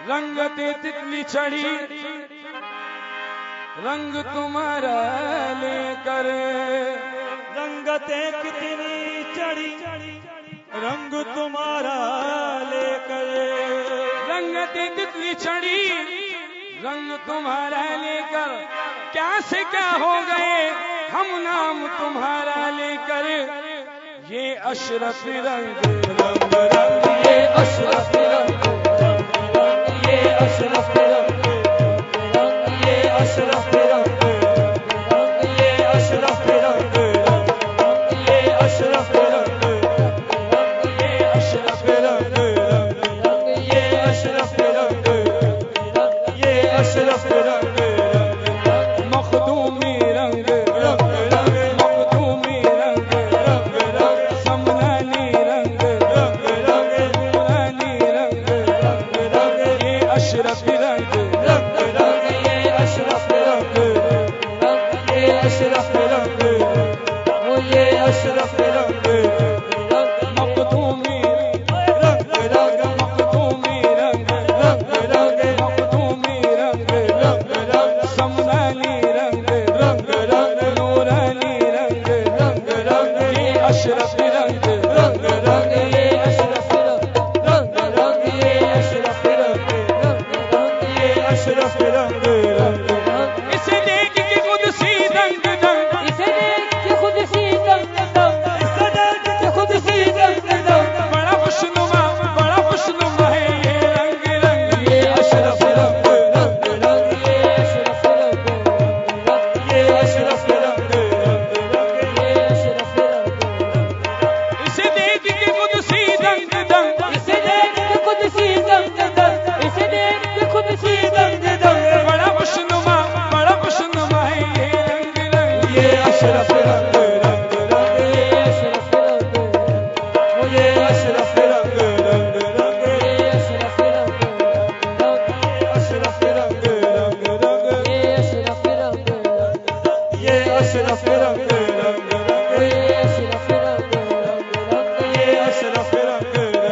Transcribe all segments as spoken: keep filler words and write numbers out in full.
رنگتے تتلی چڑھی رنگ تمہارا لے کر رنگتے کتنی چڑھی رنگ تمہارا لے کر رنگتے تتلی چڑھی رنگ تمہارا لے کر کیا سے کیا ہو گئے ہم نام تمہارا لے کر یہ اشرف رنگ رنگ رنگ یہ اشرف رنگ یہ اشرف رنگ یہ اشرف رنگ یہ اشرف رنگ یہ اشرف رنگ یہ اشرف رنگ یہ اشرف رنگ یہ اشرف رنگ مخدومی رنگ رنگ رنگ مخدومی رنگ رنگ رنگ سمنانی رنگ رنگ رنگ نورانی رنگ رنگ رنگ یہ اشرف رنگ رنگ رنگ یہ اشرف رنگ یہ اشرف رنگ وہ یہ اشرف رنگ مخدومی رنگ رنگ مخدومی رنگ رنگ رنگ مخدومی رنگ رنگ رنگ سمنانی رنگ رنگ رنگ نورانی رنگ رنگ رنگ یہ اشرف رنگ رنگ رنگ یہ اشرف رنگ رنگ یہ اشرف رنگ یہ اشرف رنگ اسے دیکھ کے خود سی دنگ دنگ اسے دیکھ کے خود سی دنگ دنگ اسے دیکھ کے خود سی دنگ دنگ بڑا خوشنما بڑا خوشنما ہے یہ رنگ رنگ یہ اشرف رنگ رنگ رنگ یہ اشرف رنگ یہ اشرف رنگ یہ اشرف رنگ اسے دیکھ کے خود سی دنگ دنگ اسے دیکھ کے خود سی دنگ دنگ اسے دیکھ کے خود سی دنگ دنگ بڑا خوشنما بڑا خوشنما ہے یہ رنگ رنگ یہ اشرف رنگ رنگ رنگ یہ اشرف رنگ مجھے اشرف رنگ رنگ رنگ یہ اشرف رنگ اشرف رنگ رنگ رنگ یہ اشرف رنگ یہ اشرف رنگ رنگ رنگ یہ اشرف رنگ رنگ رنگ یہ اشرف رنگ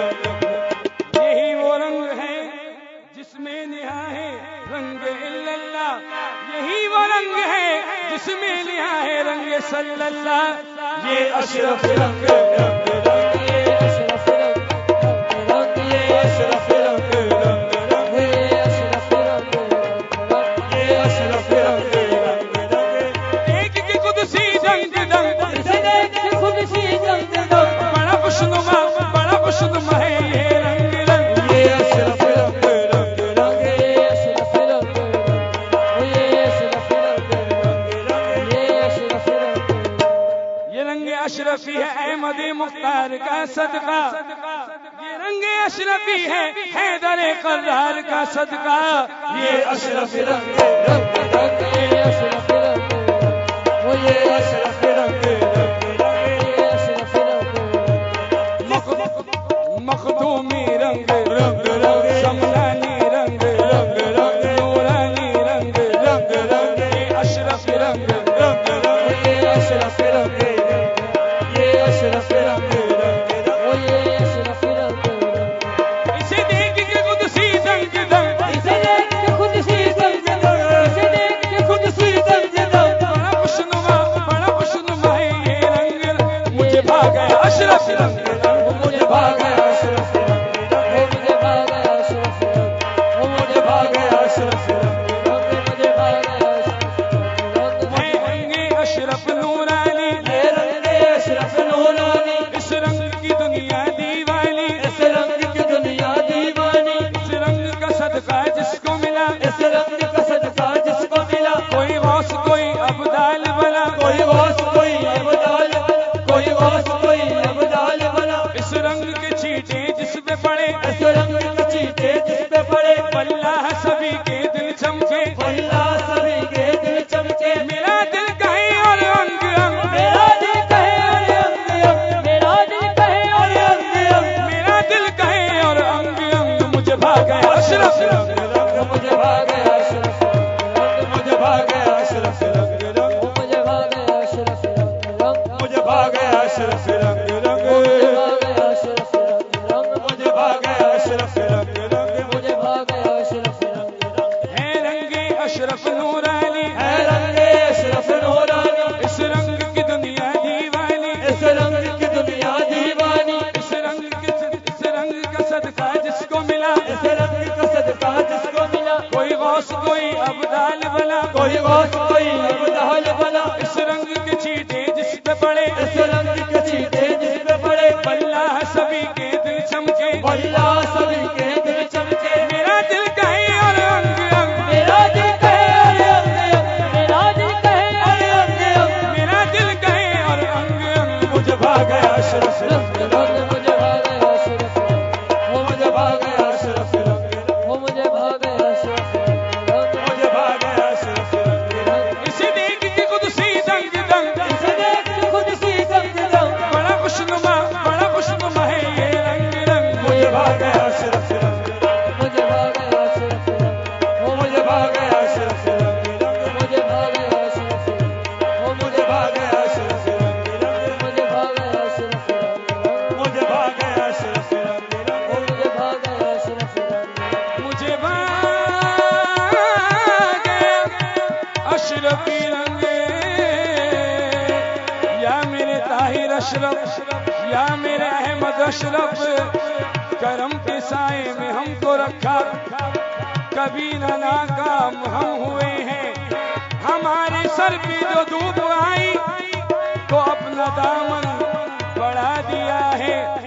رنگ یہی وہ رنگ ہے جس میں نہا ہے رنگ الا اللہ یہی وہ رنگ ہے جس میں نہا ہے رنگ صلی اللہ یہ اشرف رنگ رنگ رنگ یہ اشرف رنگ رنگ یہ اشرف رنگ رنگ رنگ یہ اشرف رنگ رنگ یہ اشرف رنگ رنگ رنگ دیکھ کے خود سی دنگ دنگ اسے دیکھ کے خود سی دنگ دنگ بڑا خوشنما بڑا خوشنما ہے یہ رنگ رنگ یہ اشرف رنگ رنگ رنگ یہ اشرف رنگ رنگ یہ اشرف رنگ رنگ رنگ یہ اشرف رنگ یہ رنگ اشرفی ہے احمد مختار کا صدقہ یہ رنگ اشرفی ہے حیدر قرار کا صدقہ یہ اشرف رنگ رنگ رنگ یہ اشرف رنگ وہ یہ اشرف رنگ رنگ رنگ یہ اشرف رنگ مخدومی رنگ رنگ رنگ سمنانی رنگ رنگ رنگ نورانی رنگ رنگ رنگ یہ اشرف رنگ رنگ رنگ یہ اشرف رنگ یہ اشرف رنگ رنگ وہ یہ اشرف رنگ اسے دیکھ کے خود سی دنگ دنگ اسے دیکھ کے خود سی دنگ دنگ اسے دیکھ کے خود سی دنگ دنگ بڑا خوشنما بڑا خوشنما ہے یہ رنگ مجھے بھا گیا اشرف رنگ وہ مجھے بھاگ گیا اشرف رنگ وہ مجھے بھاگ گیا اشرف رنگ وہ مجھے بھاگ گیا اشرف رنگ مجھے بھاگ گیا اشرف رنگ ہے رنگ اشرف نورانی یہ رنگ اشرف نورانی اس رنگ کی دنیا دیوانی اس رنگ کی دنیا دیوانی اس رنگ کا صدقہ جس کو ملا اس رنگ کا صدقہ جس کو ملا کوئی غوث کوئی ابدال بنا کوئی غوث کوئی ابدال کوئی غوث کوئی ابدال بنا اس رنگ کے چیٹے جس پہ پڑے اس رنگ کے چیٹے جس پہ پڑے اللہ سبھی کے دل چمکے اللہ سبھی کے دل چمکے میرا دل کہے اور انگ انگ میرا دل کہے اور انگ انگ میرا دل کہے اور انگ انگ میرا دل کہے اور انگ انگ مجھے بھا گیا اشرف رنگ مجھے بھاگ گیا اشرف رنگ مجھے بھاگ گیا اشرف رنگ رنگ مجھے بھاگ گیا اشرف رنگ رنگ مجھے بھاگ گیا اشرف رنگ رنگ مجھے بھاگ گیا اشرف رنگ رنگ مجھے بھاگ گیا اشرف رنگ رنگ مجھے بھاگ گیا अशरफ रंग रंग है रंगे अशरफ नूरानी, है रंगे अशरफ नूरानी, इस रंग की दुनिया दीवानी, इस रंग की दुनिया दीवानी, इस रंग के इस रंग का सदका जिसको मिला, इस रंग का सदका जिसको मिला, कोई गौस कोई अब्दाल बना, कोई गौस कोई अब्दाल बना, इस रंग के छींटे जिस पे पड़े, इस रंग के छींटे जिस पे पड़े, अल्लाह सभी के दिल चमके, अल्लाह सभी के दिल चमके। मेरा दिल कहे और अंग अंग, मेरा दिल कहे अरे अंग अंग, मेरा दिल कहे अरे अंग अंग, मेरा दिल कहे और अंग अंग, मुझे भाग गया अशरफ रंग रंग, मुझे भाग गया अशरफ रंग, वो मुझे भाग गया अशरफ रंग, वो मुझे भाग गया अशरफ रंग, मुझे भाग गया अशरफ रंग। इसे देख के खुद सी दंग दंग, इसे देख के खुद सी दंग दंग, बड़ा खुशनुमा बड़ा खुशनुमा है ये रंग रंग, मुझे भाग गया अशरफ रंग, मुझे भाग गया अशरफ रंग, वो मुझे भाग गया अशरफ रंग, मुझे भाग गया अशरफ रंग, वो मुझे भाग गया अशरफ रंग, मुझे भाग गया अशरफ रंग, मुझे भाग गया अशरफ रंग, वो मुझे भाग गया अशरफ रंग, मुझे भाग गया अशरफी रंग, या मेरे ताहिर अशरफ, या मेरे अहमद अशरफ, करम के साए में हमको रखा, कभी ना नाकाम हम हुए हैं, हमारे सर पे जो धूप आई तो अपना दामन बढ़ा दिया है,